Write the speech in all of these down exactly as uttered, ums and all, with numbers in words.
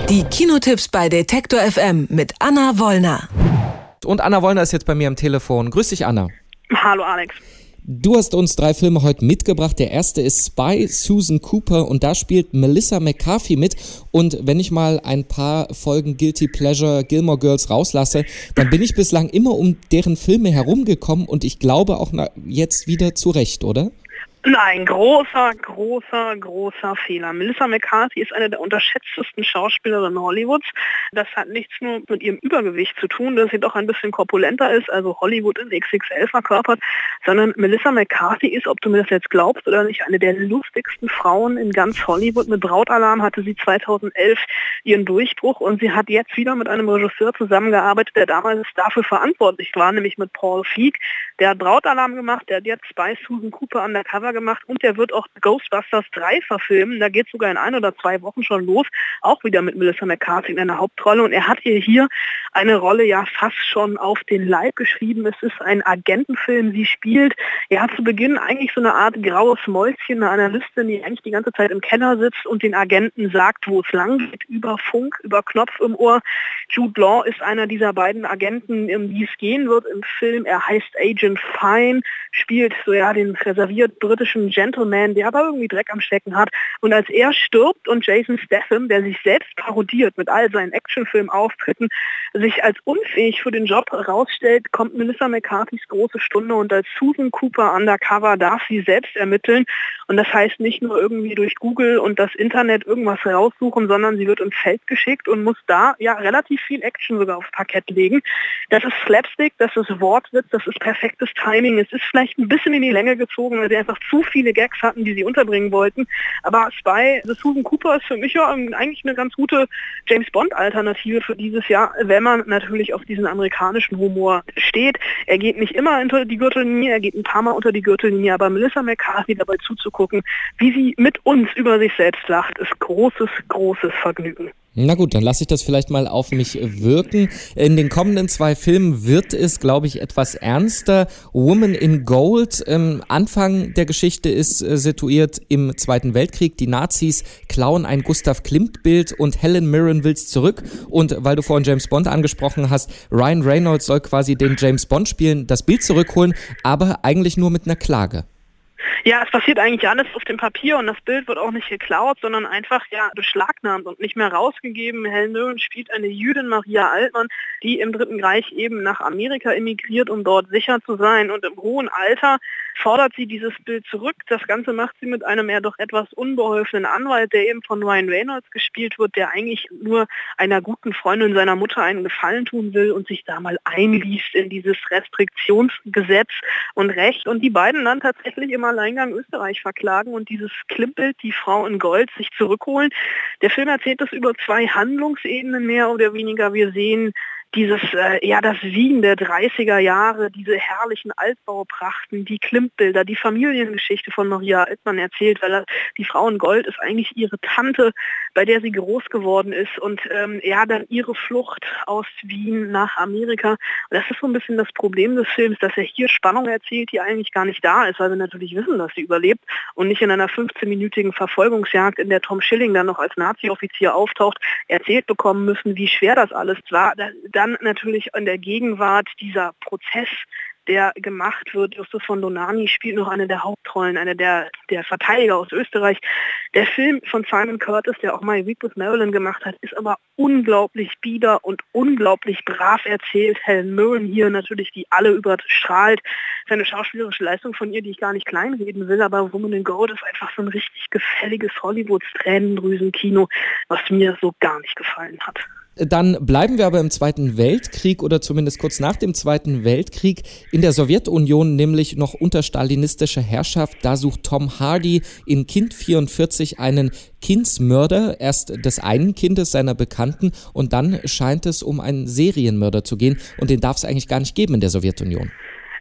Die Kinotipps bei Detektor F M mit Anna Wollner. Und Anna Wollner ist jetzt bei mir am Telefon. Grüß dich, Anna. Hallo, Alex. Du hast uns drei Filme heute mitgebracht. Der erste ist Spy, Susan Cooper, und da spielt Melissa McCarthy mit. Und wenn ich mal ein paar Folgen Guilty Pleasure Gilmore Girls rauslasse, dann bin ich bislang immer um deren Filme herumgekommen und ich glaube auch na, jetzt wieder zurecht, oder? Nein, großer, großer, großer Fehler. Melissa McCarthy ist eine der unterschätztesten Schauspielerinnen Hollywoods. Das hat nichts nur mit ihrem Übergewicht zu tun, dass sie doch ein bisschen korpulenter ist, also Hollywood in X X L verkörpert, sondern Melissa McCarthy ist, ob du mir das jetzt glaubst oder nicht, eine der lustigsten Frauen in ganz Hollywood. Mit Brautalarm hatte sie zweitausendelf ihren Durchbruch und sie hat jetzt wieder mit einem Regisseur zusammengearbeitet, der damals dafür verantwortlich war, nämlich mit Paul Feig. Der hat Brautalarm gemacht, der hat jetzt Spy, Susan Cooper Undercover gemacht und der wird auch Ghostbusters drei verfilmen. Da geht es sogar in ein oder zwei Wochen schon los, auch wieder mit Melissa McCarthy in einer Hauptrolle. Und er hat ihr hier eine Rolle ja fast schon auf den Leib geschrieben. Es ist ein Agentenfilm. Sie spielt ja zu Beginn eigentlich so eine Art graues Mäuschen, eine Analystin, die eigentlich die ganze Zeit im Keller sitzt und den Agenten sagt, wo es lang geht, über Funk, über Knopf im Ohr. Jude Law ist einer dieser beiden Agenten, um die es gehen wird im Film. Er heißt Agent Fine, spielt so ja den reserviert britischen Gentleman, der aber irgendwie Dreck am Stecken hat. Und als er stirbt und Jason Statham, der sich selbst parodiert mit all seinen Actionfilm-Auftritten, sich als unfähig für den Job herausstellt, kommt Melissa McCarthys große Stunde und als Susan Cooper Undercover darf sie selbst ermitteln. Und das heißt nicht nur irgendwie durch Google und das Internet irgendwas raussuchen, sondern sie wird ins Feld geschickt und muss da ja relativ viel Action sogar aufs Parkett legen. Das ist Slapstick, das ist Wortwitz, das ist perfektes Timing. Es ist vielleicht ein bisschen in die Länge gezogen, weil sie einfach zu viele Gags hatten, die sie unterbringen wollten. Aber Spy, The Susan Cooper ist für mich ja eigentlich eine ganz gute James-Bond-Alternative für dieses Jahr, wenn man natürlich auf diesen amerikanischen Humor steht. Er geht nicht immer unter die Gürtellinie, er geht ein paar Mal unter die Gürtellinie, aber Melissa McCarthy dabei zuzugucken, wie sie mit uns über sich selbst lacht, ist großes, großes Vergnügen. Na gut, dann lasse ich das vielleicht mal auf mich wirken. In den kommenden zwei Filmen wird es, glaube ich, etwas ernster. Woman in Gold, ähm, Anfang der Geschichte ist äh, situiert im Zweiten Weltkrieg. Die Nazis klauen ein Gustav Klimt-Bild und Helen Mirren will's zurück. Und weil du vorhin James Bond angesprochen hast, Ryan Reynolds soll quasi den James Bond spielen, das Bild zurückholen, aber eigentlich nur mit einer Klage. Ja, es passiert eigentlich alles auf dem Papier und das Bild wird auch nicht geklaut, sondern einfach ja beschlagnahmt und nicht mehr rausgegeben. Helen Mirren spielt eine Jüdin, Maria Altmann, die im Dritten Reich eben nach Amerika emigriert, um dort sicher zu sein. Und im hohen Alter fordert sie dieses Bild zurück. Das Ganze macht sie mit einem eher doch etwas unbeholfenen Anwalt, der eben von Ryan Reynolds gespielt wird, der eigentlich nur einer guten Freundin seiner Mutter einen Gefallen tun will und sich da mal einliest in dieses Restriktionsgesetz und Recht. Und die beiden dann tatsächlich im Alleingang Österreich verklagen und dieses Klimmbild, die Frau in Gold, sich zurückholen. Der Film erzählt das über zwei Handlungsebenen mehr oder weniger. Wir sehen dieses, äh, ja, das Wien der dreißiger Jahre, diese herrlichen Altbauprachten, die Klimt-Bilder, die Familiengeschichte von Maria Altmann erzählt, weil er, die Frau in Gold ist eigentlich ihre Tante, bei der sie groß geworden ist und ähm, ja, dann ihre Flucht aus Wien nach Amerika. Und das ist so ein bisschen das Problem des Films, dass er hier Spannung erzählt, die eigentlich gar nicht da ist, weil wir natürlich wissen, dass sie überlebt und nicht in einer fünfzehnminütigen Verfolgungsjagd, in der Tom Schilling dann noch als Nazi-Offizier auftaucht, erzählt bekommen müssen, wie schwer das alles war. Dann natürlich in der Gegenwart dieser Prozess, der gemacht wird. Justus von Donani spielt noch eine der Hauptrollen, eine der, der Verteidiger aus Österreich. Der Film von Simon Curtis, der auch My Week with Marilyn gemacht hat, ist aber unglaublich bieder und unglaublich brav erzählt. Helen Mirren hier natürlich, die alle überstrahlt. Seine schauspielerische Leistung von ihr, die ich gar nicht kleinreden will, aber Woman in Gold ist einfach so ein richtig gefälliges Hollywood-Tränendrüsen-Kino, was mir so gar nicht gefallen hat. Dann bleiben wir aber im Zweiten Weltkrieg oder zumindest kurz nach dem Zweiten Weltkrieg in der Sowjetunion, nämlich noch unter stalinistischer Herrschaft. Da sucht Tom Hardy in Kind vierundvierzig einen Kindsmörder, erst des einen Kindes seiner Bekannten und dann scheint es um einen Serienmörder zu gehen und den darf es eigentlich gar nicht geben in der Sowjetunion.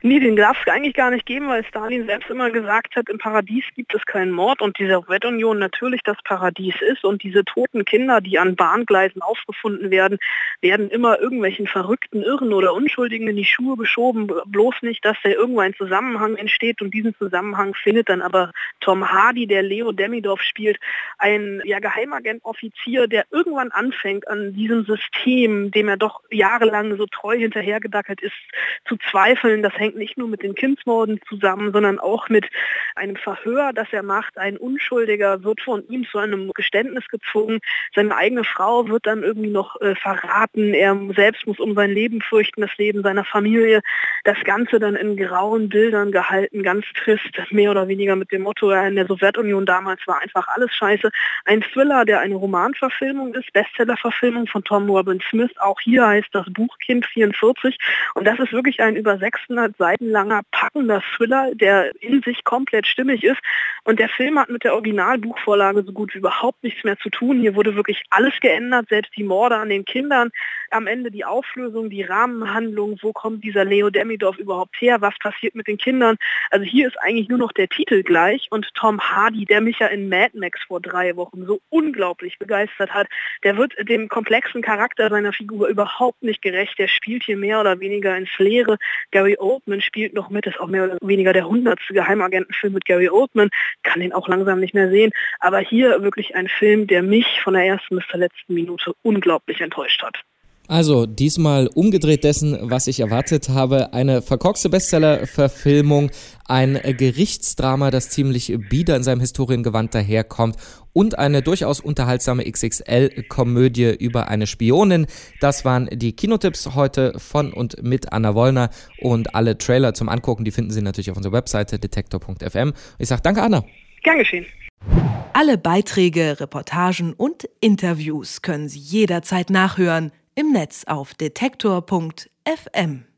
Nee, den darf es eigentlich gar nicht geben, weil Stalin selbst immer gesagt hat, im Paradies gibt es keinen Mord und die Sowjetunion natürlich das Paradies ist und diese toten Kinder, die an Bahngleisen aufgefunden werden, werden immer irgendwelchen verrückten Irren oder Unschuldigen in die Schuhe geschoben, bloß nicht, dass da irgendwo ein Zusammenhang entsteht und diesen Zusammenhang findet dann aber Tom Hardy, der Leo Demidov spielt, ein ja, Geheimagent-Offizier, der irgendwann anfängt an diesem System, dem er doch jahrelang so treu hinterhergedackelt ist, zu zweifeln. Das hängt nicht nur mit den Kindsmorden zusammen, sondern auch mit einem Verhör, das er macht. Ein Unschuldiger wird von ihm zu einem Geständnis gezwungen. Seine eigene Frau wird dann irgendwie noch äh, verraten. Er selbst muss um sein Leben fürchten, das Leben seiner Familie. Das Ganze dann in grauen Bildern gehalten, ganz trist, mehr oder weniger mit dem Motto, ja, in der Sowjetunion damals war einfach alles scheiße. Ein Thriller, der eine Romanverfilmung ist, Bestsellerverfilmung von Tom Robin Smith. Auch hier heißt das Buch Kind vierundvierzig. Und das ist wirklich ein über sechshundert Seiten langer, packender Thriller, der in sich komplett stimmig ist. Und der Film hat mit der Originalbuchvorlage so gut wie überhaupt nichts mehr zu tun. Hier wurde wirklich alles geändert, selbst die Morde an den Kindern. Am Ende die Auflösung, die Rahmenhandlung, wo kommt dieser Leo Demidov überhaupt her, was passiert mit den Kindern. Also hier ist eigentlich nur noch der Titel gleich und Tom Hardy, der mich ja in Mad Max vor drei Wochen so unglaublich begeistert hat, der wird dem komplexen Charakter seiner Figur überhaupt nicht gerecht. Der spielt hier mehr oder weniger ins Leere. Gary Oldman spielt noch mit, ist auch mehr oder weniger der hundertste Geheimagentenfilm mit Gary Oldman, kann ihn auch langsam nicht mehr sehen. Aber hier wirklich ein Film, der mich von der ersten bis zur letzten Minute unglaublich enttäuscht hat. Also diesmal umgedreht dessen, was ich erwartet habe. Eine verkorkste Bestseller-Verfilmung, ein Gerichtsdrama, das ziemlich bieder in seinem Historiengewand daherkommt und eine durchaus unterhaltsame X X L-Komödie über eine Spionin. Das waren die Kinotipps heute von und mit Anna Wollner und alle Trailer zum Angucken, die finden Sie natürlich auf unserer Webseite detektor punkt f m. Ich sage danke, Anna. Gern geschehen. Alle Beiträge, Reportagen und Interviews können Sie jederzeit nachhören im Netz auf detektor punkt f m.